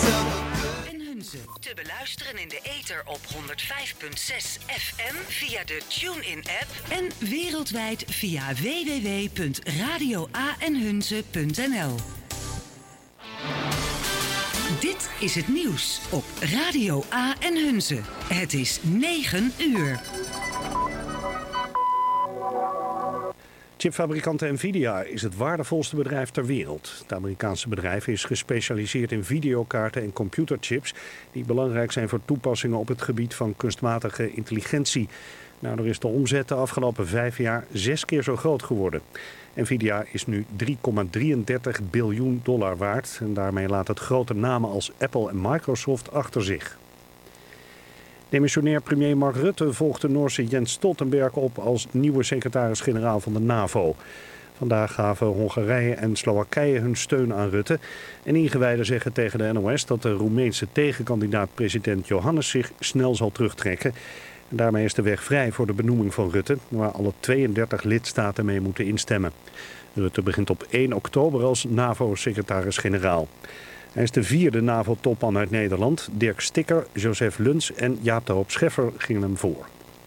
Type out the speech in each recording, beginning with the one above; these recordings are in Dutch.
Te beluisteren in de ether op 105.6 FM via de TuneIn-app en wereldwijd via www.radioaenhunze.nl. Dit is het nieuws op Radio A en Hunze. Het is 9 uur. Chipfabrikant Nvidia is het waardevolste bedrijf ter wereld. Het Amerikaanse bedrijf is gespecialiseerd in videokaarten en computerchips die belangrijk zijn voor toepassingen op het gebied van kunstmatige intelligentie. Daardoor is de omzet de afgelopen 5 jaar 6 keer zo groot geworden. Nvidia is nu $3,33 biljoen waard en daarmee laat het grote namen als Apple en Microsoft achter zich. Demissionair premier Mark Rutte volgt de Noorse Jens Stoltenberg op als nieuwe secretaris-generaal van de NAVO. Vandaag gaven Hongarije en Slowakije hun steun aan Rutte. En ingewijden zeggen tegen de NOS dat de Roemeense tegenkandidaat president Johannes zich snel zal terugtrekken. En daarmee is de weg vrij voor de benoeming van Rutte, waar alle 32 lidstaten mee moeten instemmen. Rutte begint op 1 oktober als NAVO-secretaris-generaal. Hij is de 4e NAVO-topman uit Nederland. Dirk Stikker, Joseph Luns en Jaap de Hoop Scheffer gingen hem voor.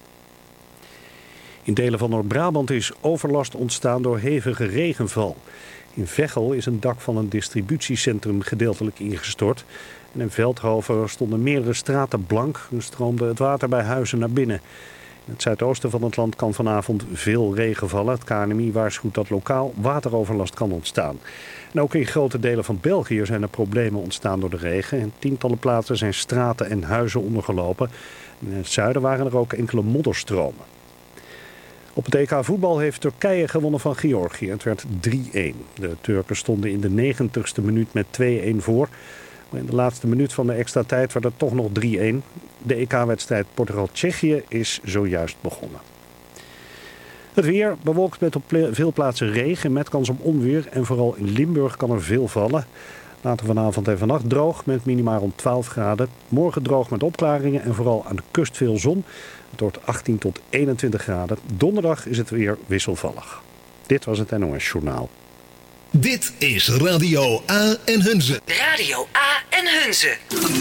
In delen van Noord-Brabant is overlast ontstaan door hevige regenval. In Veghel is een dak van een distributiecentrum gedeeltelijk ingestort. En in Veldhoven stonden meerdere straten blank en stroomde het water bij huizen naar binnen. In het zuidoosten van het land kan vanavond veel regen vallen. Het KNMI waarschuwt dat lokaal wateroverlast kan ontstaan. En ook in grote delen van België zijn er problemen ontstaan door de regen. In tientallen plaatsen zijn straten en huizen ondergelopen. In het zuiden waren er ook enkele modderstromen. Op het EK voetbal heeft Turkije gewonnen van Georgië. Het werd 3-1. De Turken stonden in de 90ste minuut met 2-1 voor. Maar in de laatste minuut van de extra tijd werd het toch nog 3-1. De EK-wedstrijd Portugal-Tsjechië is zojuist begonnen. Het weer bewolkt met op veel plaatsen regen met kans op onweer. En vooral in Limburg kan er veel vallen. Later vanavond en vannacht droog met minima rond 12 graden. Morgen droog met opklaringen en vooral aan de kust veel zon. Het wordt 18 tot 21 graden. Donderdag is het weer wisselvallig. Dit was het NOS Journaal. Dit is Radio A en Hunze. Radio A en Hunze.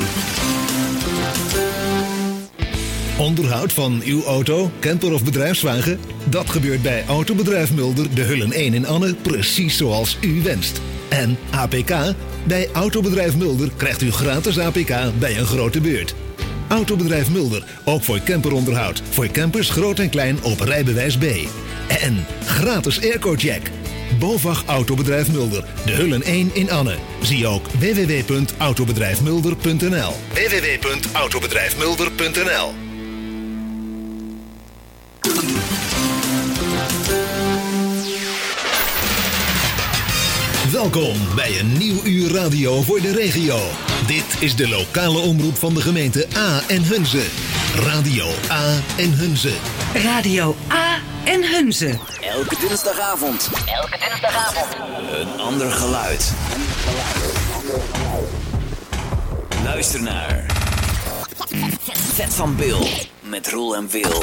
Onderhoud van uw auto, camper of bedrijfswagen? Dat gebeurt bij Autobedrijf Mulder, de Hullen 1 in Anne, precies zoals u wenst. En APK? Bij Autobedrijf Mulder krijgt u gratis APK bij een grote beurt. Autobedrijf Mulder, ook voor camperonderhoud. Voor campers groot en klein op rijbewijs B. En gratis airco-check. BOVAG Autobedrijf Mulder, de Hullen 1 in Anne. Zie ook www.autobedrijfmulder.nl. www.autobedrijfmulder.nl. Welkom bij een nieuw uur radio voor de regio. Dit is de lokale omroep van de gemeente A en Hunze. Radio A en Hunze. Radio A en Hunze. Elke dinsdagavond. Een ander geluid. Luister naar Vet van Bill met Roel en Wil.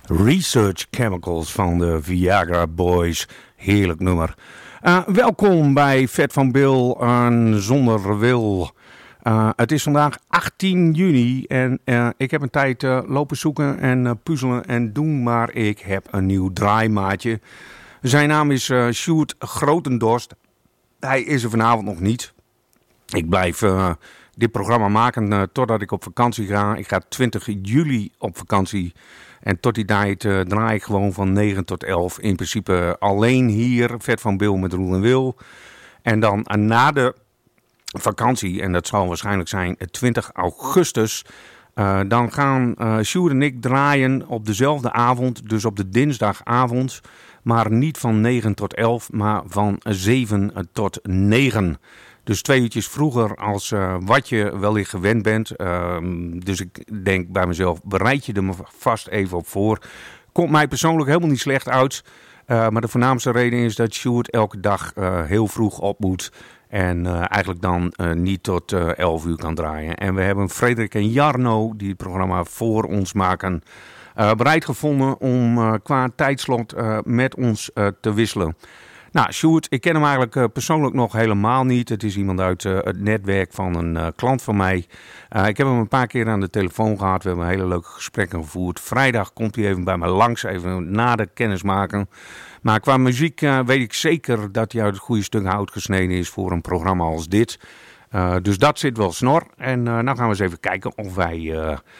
Research Chemicals van de Viagra Boys. Heerlijk nummer. Welkom bij Vet van Bill aan Zonder Wil. Het is vandaag 18 juni en ik heb een tijd lopen zoeken en puzzelen en doen, maar ik heb een nieuw draaimaatje. Zijn naam is Sjoerd Grotendorst. Hij is er vanavond nog niet. Ik blijf dit programma maken totdat ik op vakantie ga. Ik ga 20 juli op vakantie. En tot die tijd draai ik gewoon van 9 tot 11. In principe alleen hier, Vet van Bill met Roel en Wil. En dan na de vakantie, en dat zal waarschijnlijk zijn 20 augustus... dan gaan Sjoerd en ik draaien op dezelfde avond, dus op de dinsdagavond. Maar niet van 9 tot 11, maar van 7 tot 9. Dus 2 uurtjes vroeger als wat je wellicht gewend bent. Dus ik denk bij mezelf, bereid je er me vast even op voor. Komt mij persoonlijk helemaal niet slecht uit. Maar de voornaamste reden is dat Sjoerd elke dag heel vroeg op moet. En eigenlijk dan niet tot 11 uur kan draaien. En we hebben Frederik en Jarno, die het programma voor ons maken, bereid gevonden om qua tijdslot met ons te wisselen. Nou, Sjoerd, ik ken hem eigenlijk persoonlijk nog helemaal niet. Het is iemand uit het netwerk van een klant van mij. Ik heb hem een paar keer aan de telefoon gehad. We hebben hele leuke gesprekken gevoerd. Vrijdag komt hij even bij me langs, even na de kennismaken. Maar qua muziek weet ik zeker dat hij uit het goede stuk hout gesneden is voor een programma als dit. Dus dat zit wel snor. En nou gaan we eens even kijken of wij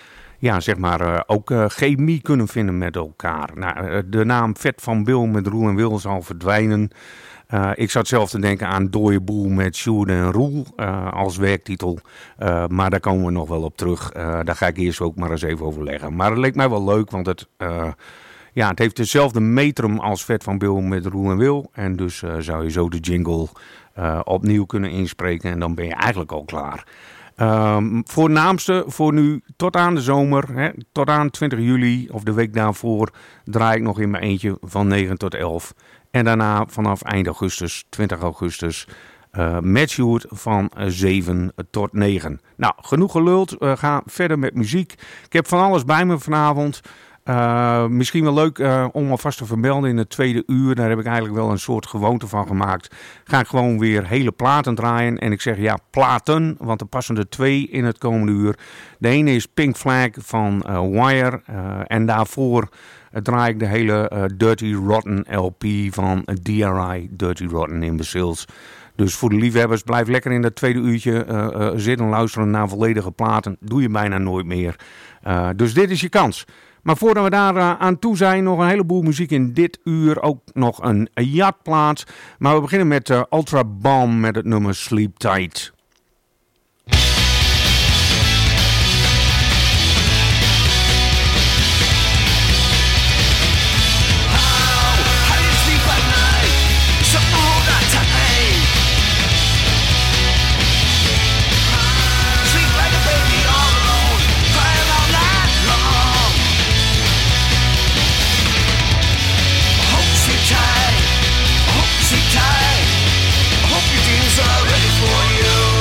ook chemie kunnen vinden met elkaar. Nou, de naam Vet van Bill met Roel en Wil zal verdwijnen. Ik zat zelf te denken aan Dooie Boel met Sjoerd en Roel als werktitel. Maar daar komen we nog wel op terug. Daar ga ik eerst ook maar eens even overleggen. Maar het leek mij wel leuk, want het heeft dezelfde metrum als Vet van Bill met Roel en Wil. En dus zou je zo de jingle opnieuw kunnen inspreken en dan ben je eigenlijk al klaar. Voornaamste voor nu tot aan de zomer, tot aan 20 juli of de week daarvoor draai ik nog in mijn eentje van 9 tot 11. En daarna vanaf eind augustus, 20 augustus, met Sjoerd van 7 tot 9. Nou, genoeg geluld, we gaan verder met muziek. Ik heb van alles bij me vanavond. Misschien wel leuk om alvast te vermelden in het tweede uur. Daar heb ik eigenlijk wel een soort gewoonte van gemaakt. Ga ik gewoon weer hele platen draaien. En ik zeg ja, platen, want er passen er 2 in het komende uur. De ene is Pink Flag van Wire. En daarvoor draai ik de hele Dirty Rotten LP van DRI, Dirty Rotten Imbeciles. Dus voor de liefhebbers, blijf lekker in dat tweede uurtje zitten luisteren naar volledige platen. Doe je bijna nooit meer. Dus dit is je kans. Maar voordat we daar aan toe zijn, nog een heleboel muziek in dit uur. Ook nog een jatplaat. Maar we beginnen met Ultra Bomb met het nummer Sleep Tight. I hope your dreams are ready for you.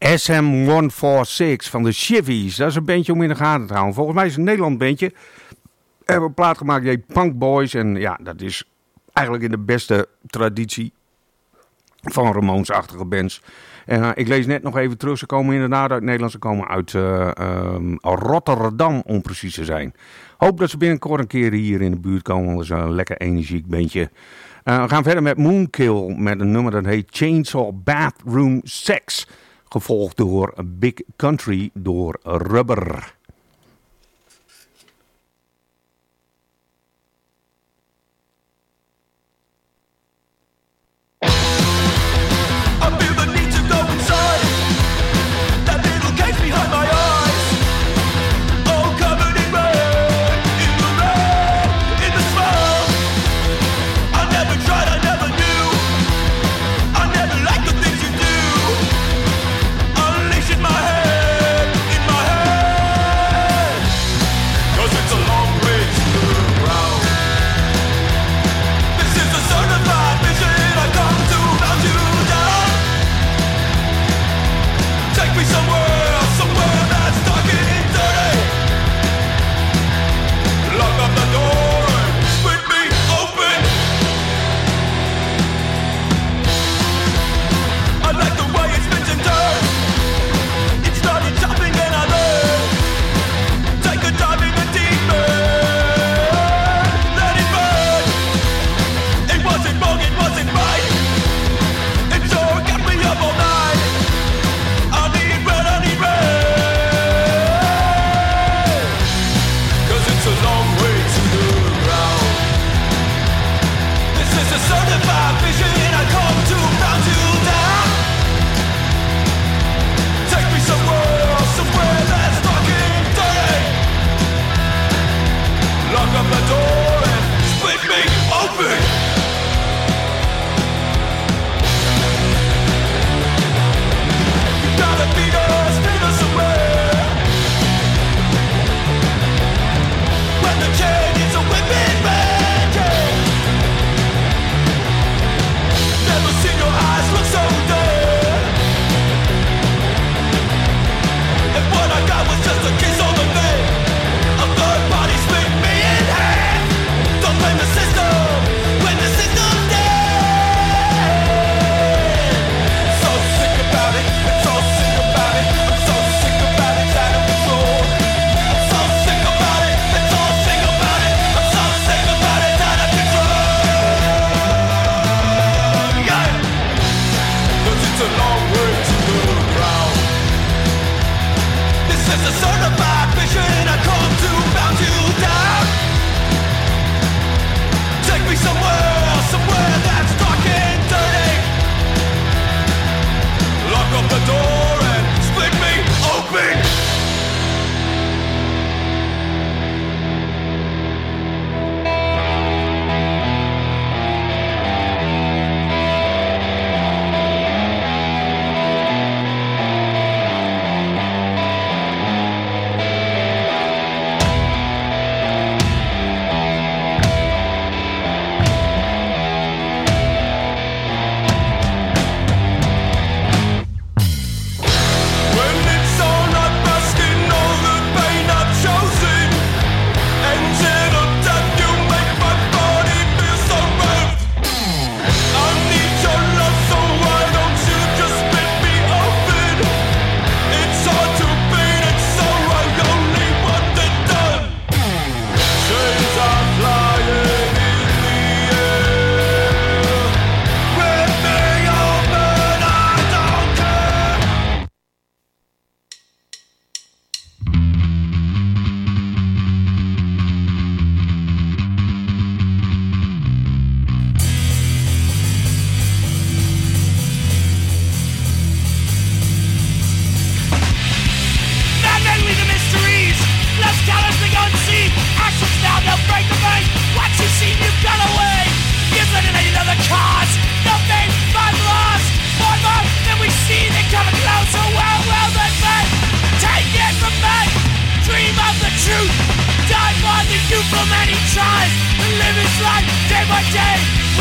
SM146 van de Chivies. Dat is een bandje om in de gaten te houden. Volgens mij is het een Nederland bandje. Hebben een plaat gemaakt, die heet Punk Boys. En ja, dat is eigenlijk in de beste traditie van Ramones-achtige bands. Ik lees net nog even terug. Ze komen inderdaad uit Nederland. Ze komen uit Rotterdam, om precies te zijn. Hoop dat ze binnenkort een keer hier in de buurt komen. Want dat is een lekker energiek bandje. We gaan verder met Moonkill. Met een nummer dat heet Chainsaw Bathroom Sex. Gevolgd door Big Country door Rubber.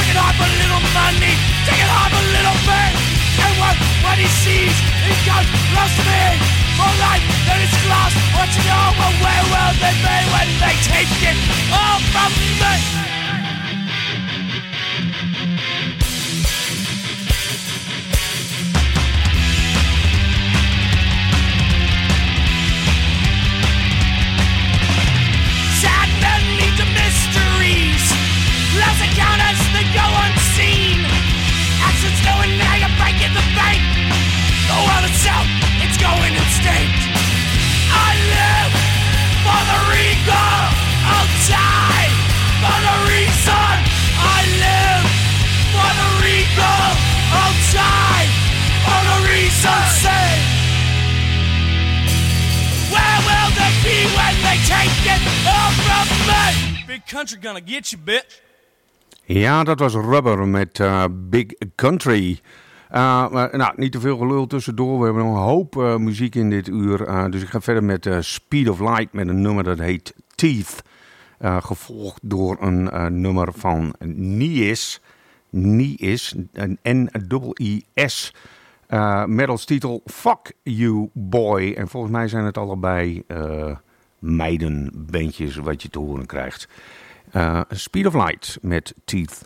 He sees, he goes close to me, more life than it's lost. Want to know, well, where will they be when they take it all from me? Sad men lead to mysteries. Love's encounters that go unseen. Actions knowing now you're breaking the bank. The world itself, it's going instinct. I live for the regal. I'll die for the reason. I live for the regal. I'll die for the reason. Say, where will they be when they take it all from me? Big country gonna get you, bitch. Ja, dat was Rubber met Big Country. Nou, niet te veel gelul tussendoor. We hebben nog een hoop muziek in dit uur. Dus ik ga verder met Speed of Light met een nummer dat heet Teeth. Gevolgd door een nummer van Nies, een N-I-I-S. Met als titel Fuck You Boy. En volgens mij zijn het allebei meidenbandjes wat je te horen krijgt. Speed of Light met Teeth.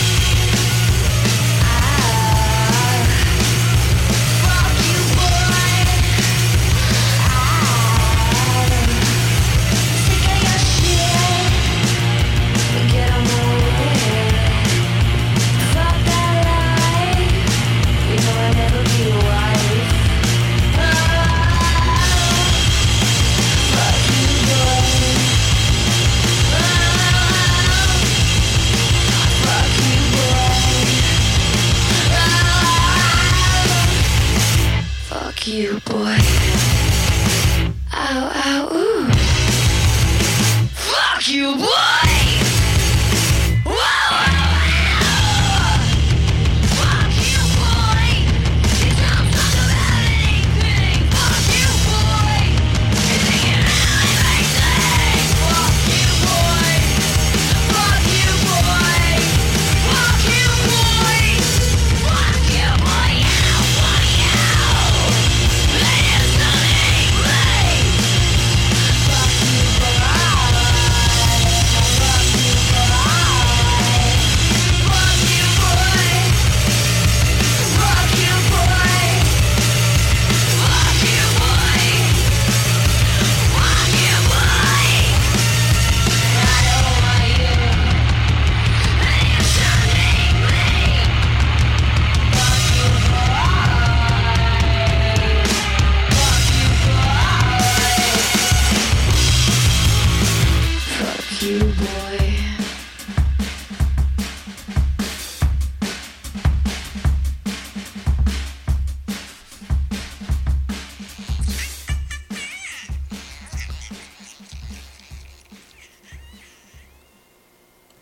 Fuck you, boy.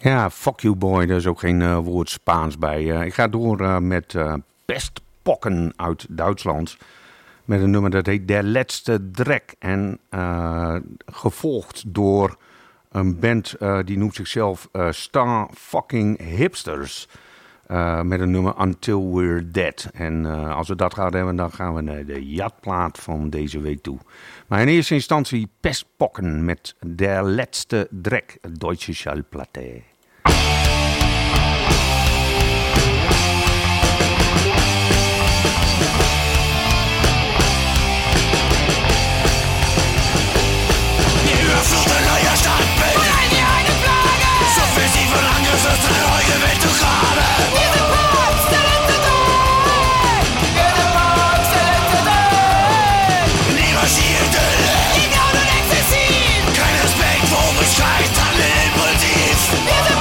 Ja, fuck you boy, daar is ook geen woord Spaans bij. Ik ga door met Pestpocken uit Duitsland. Met een nummer dat heet Der Letzte Dreck. En gevolgd door een band die noemt zichzelf Star Fucking Hipsters. Met een nummer Until We're Dead. En als we dat gaan hebben, dan gaan we naar de jatplaat van deze week toe. Maar in eerste instantie Pestpocken met Der Letzte Dreck, Deutsche Schallplatte. Überflutet neuer Stadtbild. Eine Plage. Subversive Angriff für neue Welt zu graben. Diese Box, der letzte Tag. Diese Box, der letzte Tag. Niemand schielte. Die Gauden exzessiv. Kein Respekt, wo beschreibt, handeln impulsiv. Diese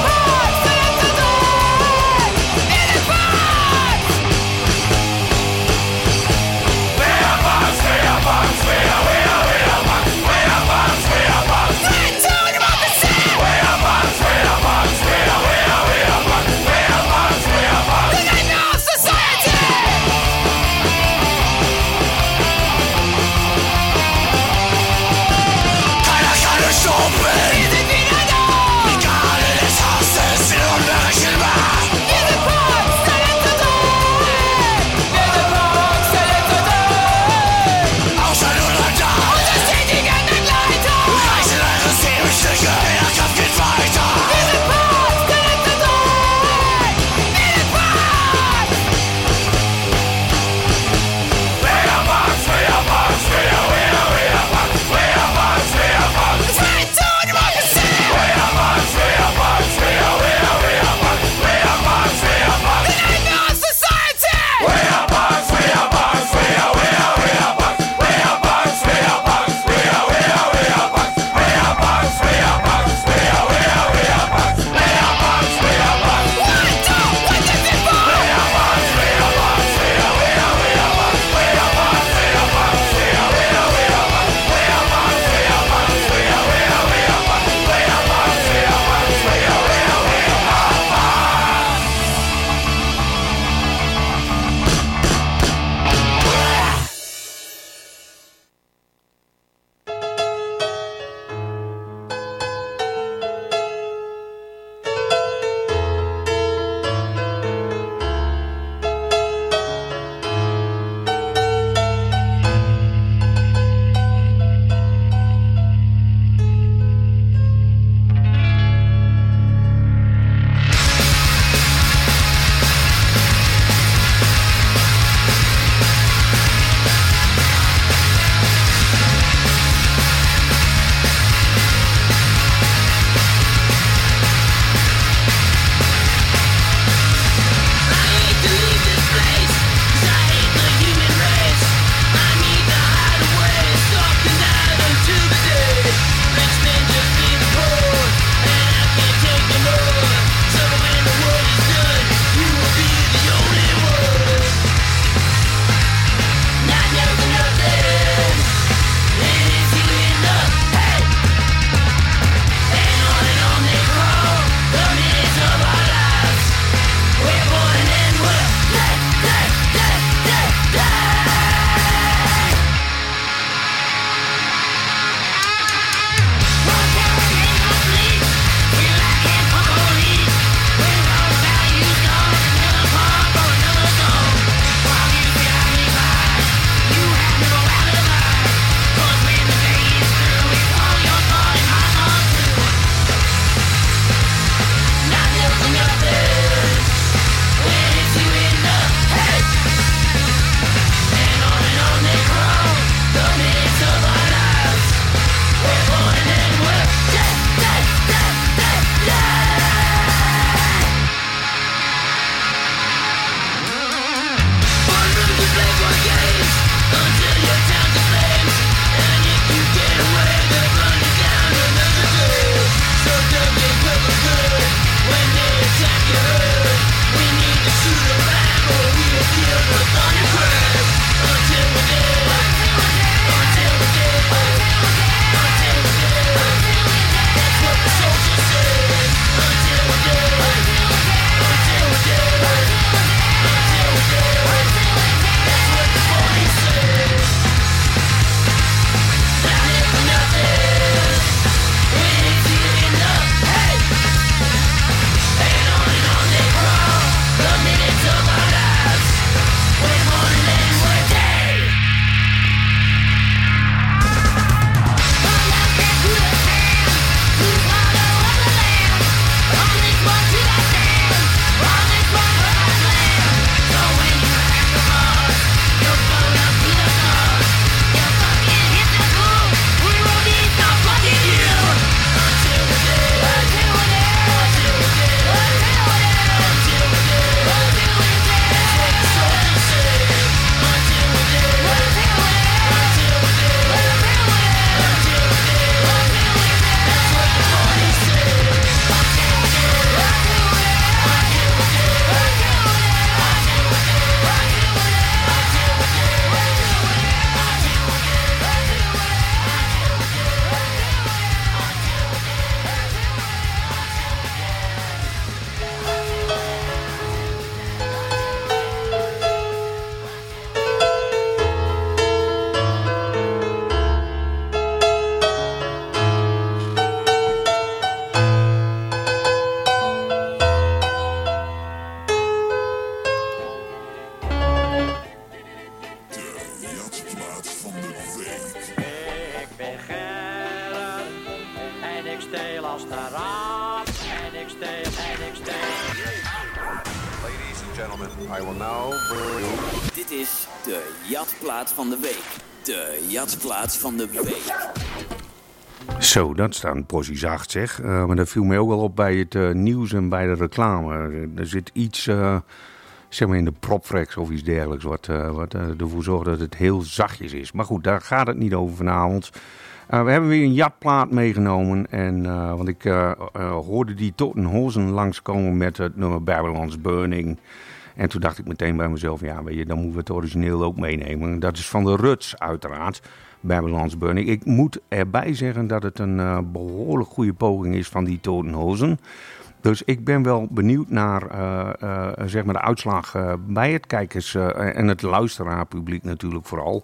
gentlemen, I will now bring you... Dit is de Jatplaat van de Week. De Jatplaat van de Week. Zo, dat staat een portie zacht zeg. Maar dat viel mij ook wel op bij het nieuws en bij de reclame. Er zit iets zeg maar in de propflex of iets dergelijks wat ervoor zorgt dat het heel zachtjes is. Maar goed, daar gaat het niet over vanavond. We hebben weer een Jatplaat meegenomen. Want ik hoorde die Totenhosen langskomen met het nummer Babylon's Burning. En toen dacht ik meteen bij mezelf, ja, weet je, dan moeten we het origineel ook meenemen. Dat is van de Ruts uiteraard, Babylon's Burning. Ik moet erbij zeggen dat het een behoorlijk goede poging is van die Totenhosen. Dus ik ben wel benieuwd naar zeg maar de uitslag bij het kijkers en het luisteraarpubliek natuurlijk vooral.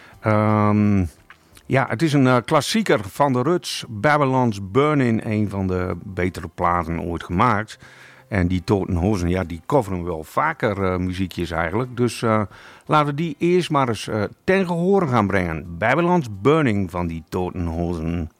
Ja, het is een klassieker van de Ruts, Babylon's Burning, een van de betere platen ooit gemaakt. En die Totenhosen, ja, die coveren wel vaker muziekjes eigenlijk. Dus laten we die eerst maar eens ten gehore gaan brengen. Babylon's Burning van die Totenhosen.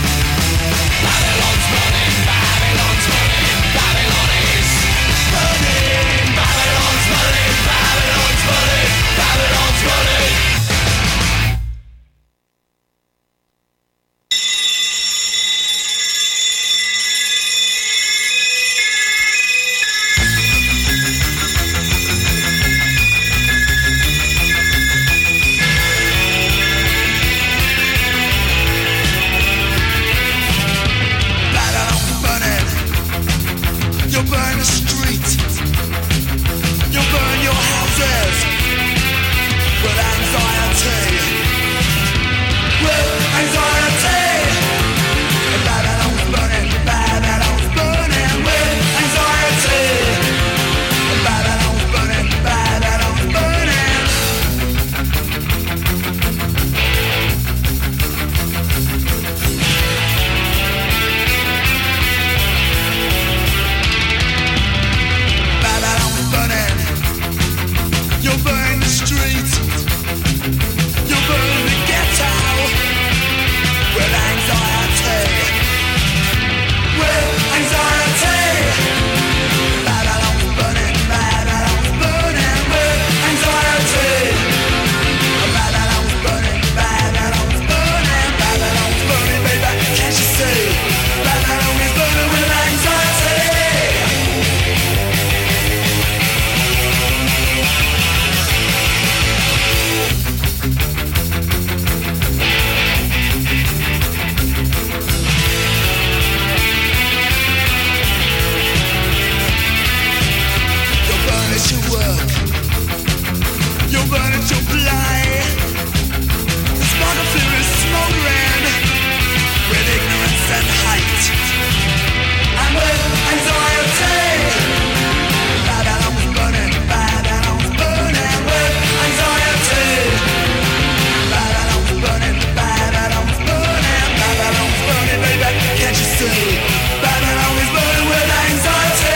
Babylon's burning, Babylon's burning, Babylon is burning. fly. The spark of fear is smoldering with ignorance and hate, and with anxiety. Babylon was burning, Babylon was burning with anxiety. Babylon was burning, Babylon was burning, Babylon was burning, baby, can't you see? Babylon is burning with anxiety.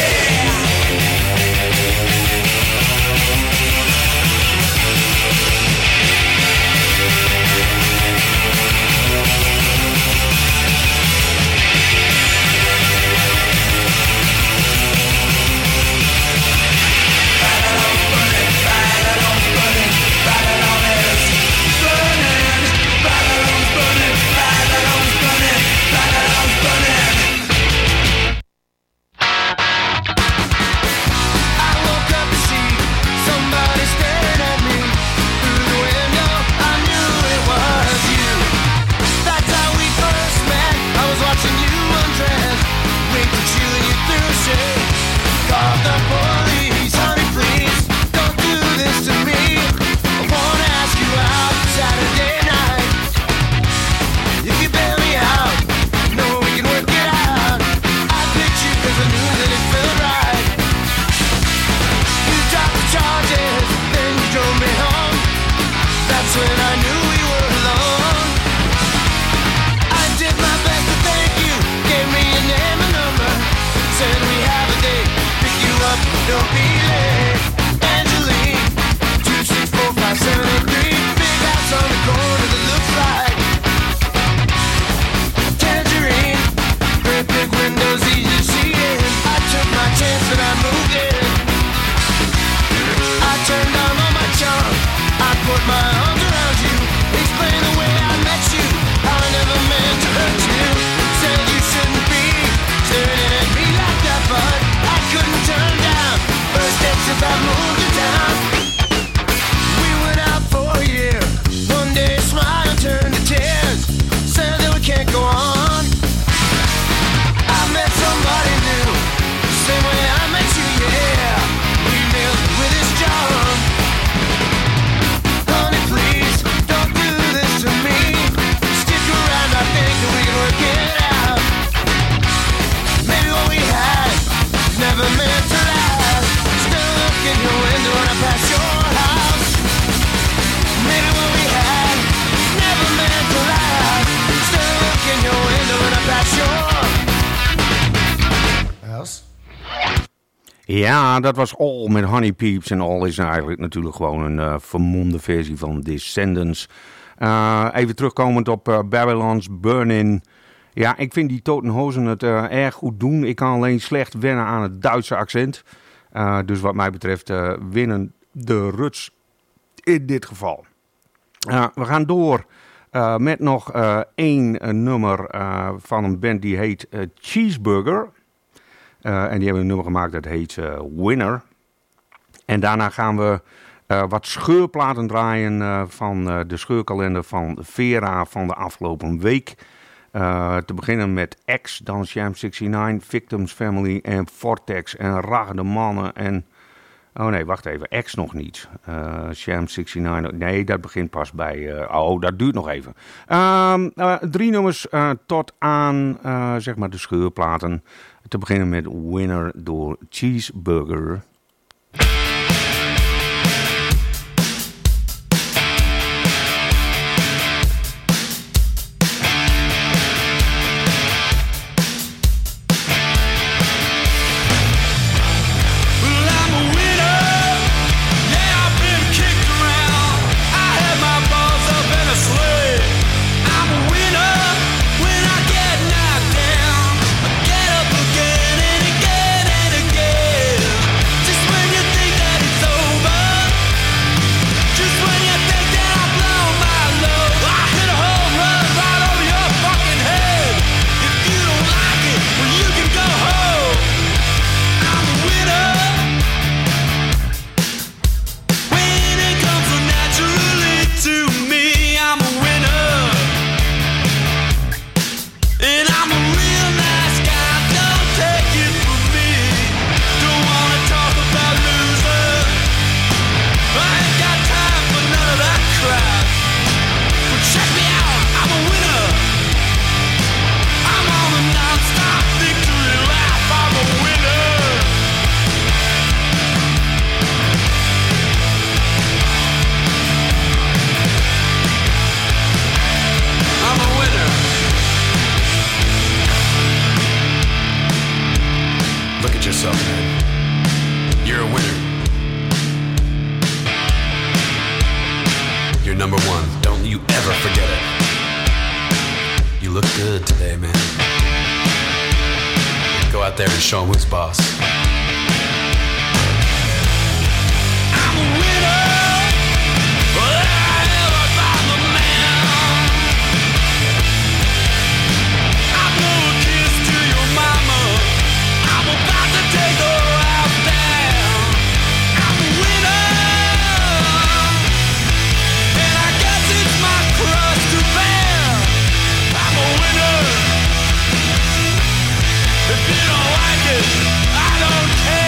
Ja, dat was All met Honey Peeps. En All is eigenlijk natuurlijk gewoon een vermomde versie van Descendants. Even terugkomend op Babylon's Burning. Ja, ik vind die Totenhosen het erg goed doen. Ik kan alleen slecht wennen aan het Duitse accent. Dus wat mij betreft winnen de Ruts in dit geval. We gaan door met nog één nummer van een band die heet Cheeseburger. En die hebben een nummer gemaakt dat heet Winner. En daarna gaan we wat scheurplaten draaien van de scheurkalender van Vera van de afgelopen week. Te beginnen met X, dan Sham 69, Victims Family en Vortex en Raggende Mannen en... Oh nee, wacht even, X nog niet. Sham 69, nee, dat begint pas bij... dat duurt nog even. 3 nummers tot aan, zeg maar, de scheurplaten. Te beginnen met Winner door Cheeseburger. Again and again. number one. Don't you ever forget it. You look good today, man. Go out there and show him who's boss. I'm a winner, but I ever found the man. I blew a kiss to your mama. I'm about to take her out down. I'm a winner, and I guess it's my cross to bear. I'm a winner. If you don't like it, I don't care.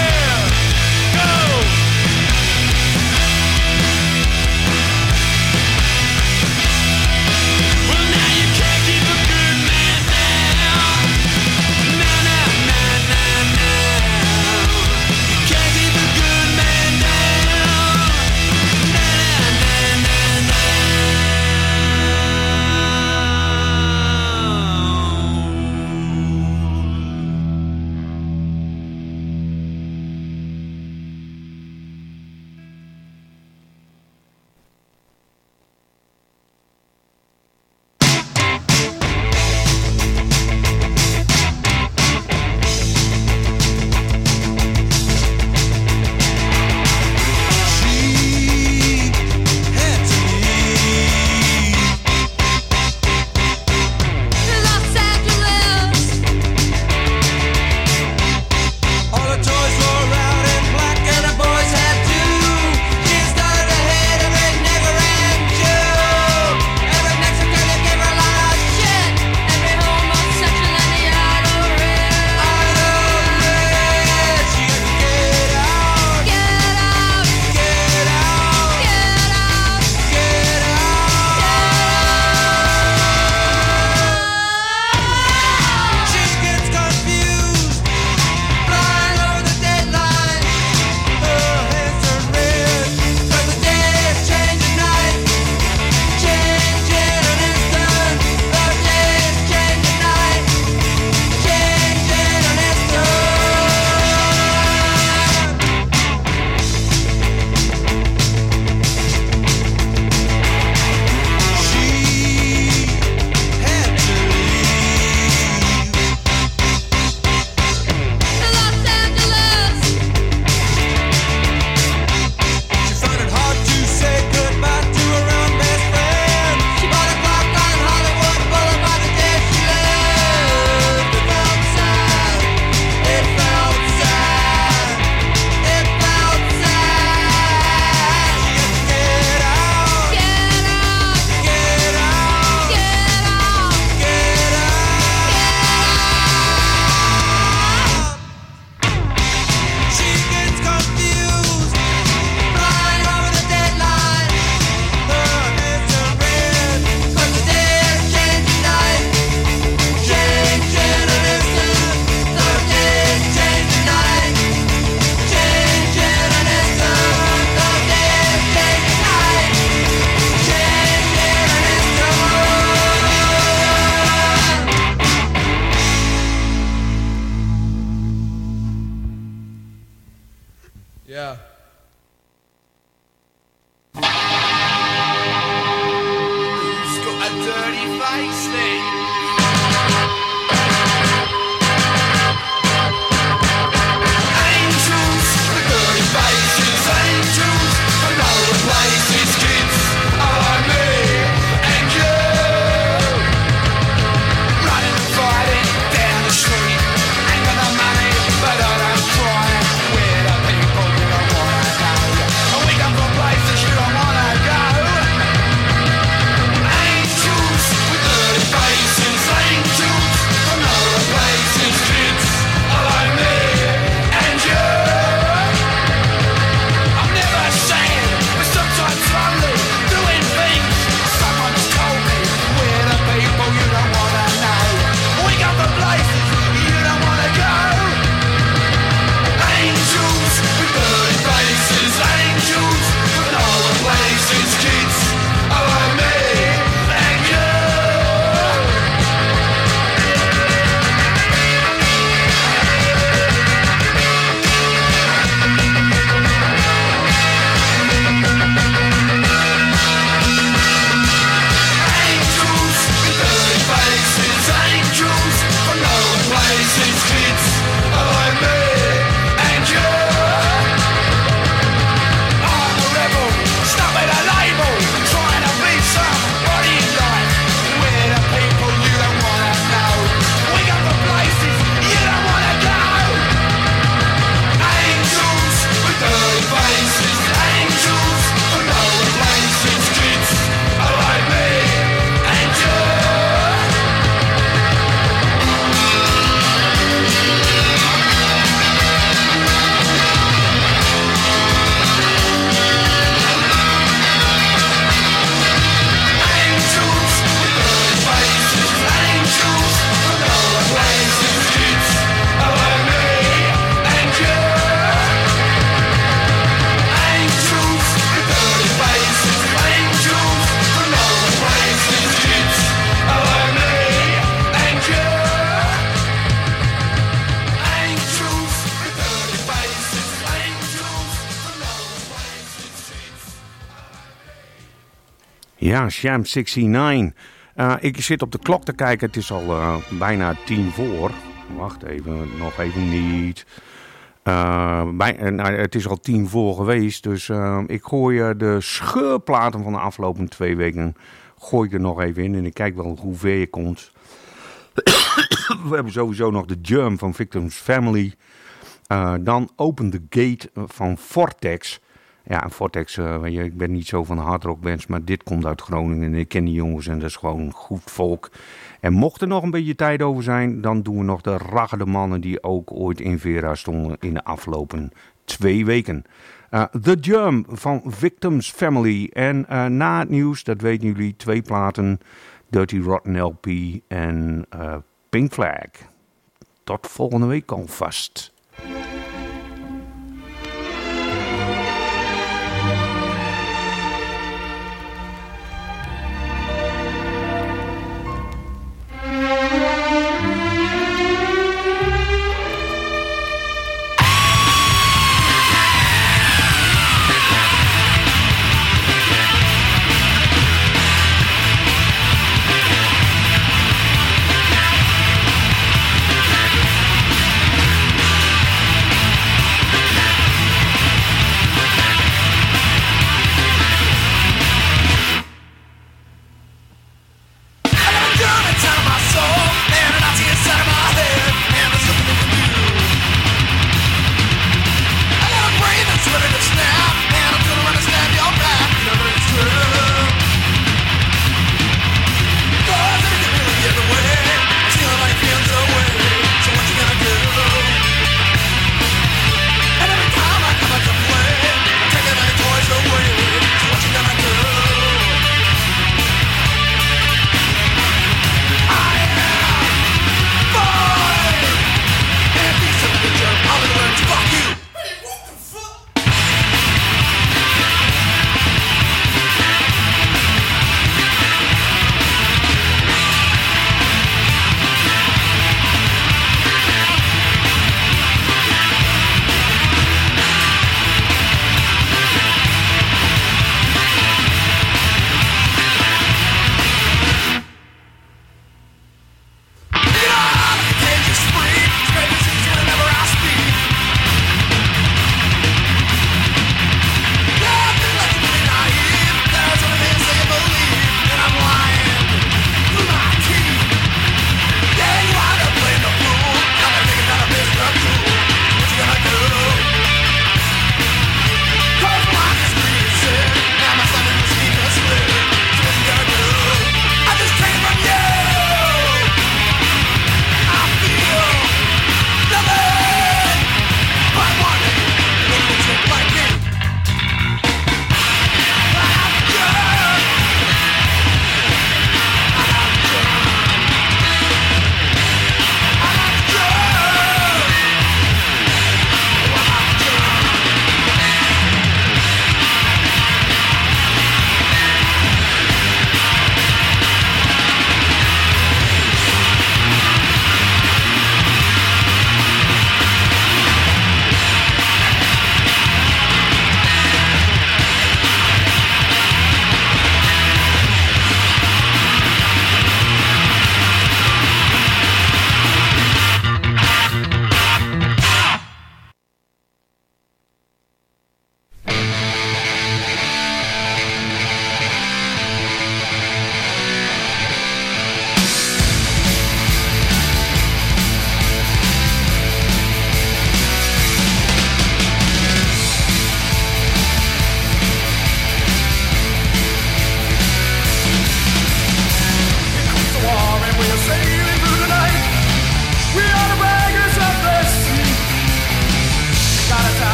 Ja, Sham 69. Ik zit op de klok te kijken. Het is al bijna 10 voor. Wacht even, nog even niet. Het is al 10 voor geweest. Dus ik gooi de scheurplaten van de afgelopen 2 weken gooi ik er nog even in. En ik kijk wel hoe ver je komt. We hebben sowieso nog de Germ van Victims Family. Dan Open the Gate van Vortex. Ja, Vortex, weet je, ik ben niet zo van de hardrockbands, maar dit komt uit Groningen en ik ken die jongens en dat is gewoon goed volk. En mocht er nog een beetje tijd over zijn, dan doen we nog de raggende mannen die ook ooit in Vera stonden in de afgelopen 2 weken. The Germ van Victims Family. En na het nieuws, dat weten jullie, 2 platen, Dirty Rotten LP en Pink Flag. Tot volgende week alvast.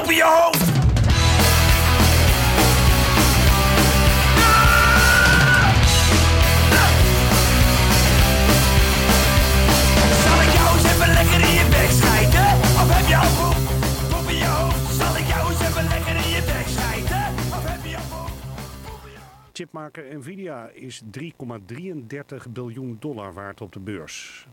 poep in je hoofd. Zal ik jou eens even lekker in je bek schijten? Of heb je al poep in je hoofd? Zal ik jou eens even lekker in je bek schijten? Of heb je al poep in je hoofd? Chipmaker Nvidia is $3,33 biljoen waard op de beurs.